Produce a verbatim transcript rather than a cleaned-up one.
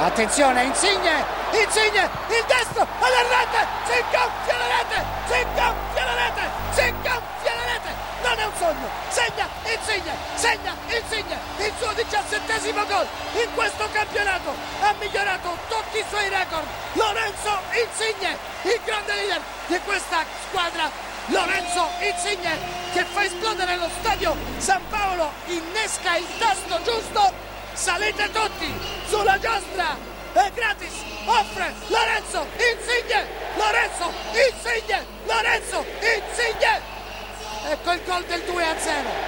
Attenzione, Insigne, Insigne, il destro, alla rete, si gonfia la rete, si gonfia la rete, si gonfia la rete, non è un sogno, segna Insigne, segna Insigne, il suo diciassettesimo gol in questo campionato, ha migliorato tutti i suoi record, Lorenzo Insigne, il grande leader di questa squadra, Lorenzo Insigne che fa esplodere lo stadio San Paolo, innesca il tasto giusto. Salite tutti sulla giostra, è gratis, offre Lorenzo Insigne, Lorenzo Insigne, Lorenzo Insigne. Ecco il gol del due a zero.